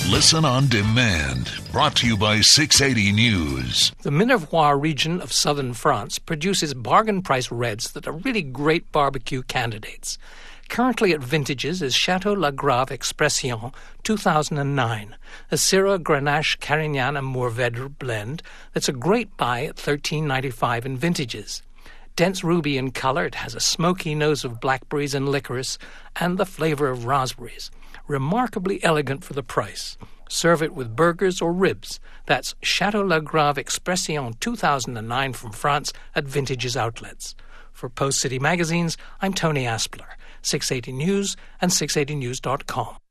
Listen on demand. Brought to you by 680 News. The Minervois region of southern France produces bargain-price reds that are really great barbecue candidates. Currently at Vintages is Chateau Lagrave Expression 2009, a Syrah, Grenache, Carignan and Mourvedre blend that's a great buy at $13.95 in Vintages. Dense ruby in color, it has a smoky nose of blackberries and licorice and the flavor of raspberries. Remarkably elegant for the price. Serve it with burgers or ribs. That's Chateau Lagrave Expression 2009 from France at Vintages outlets. For Post City Magazines, I'm Tony Aspler, 680 News and 680news.com.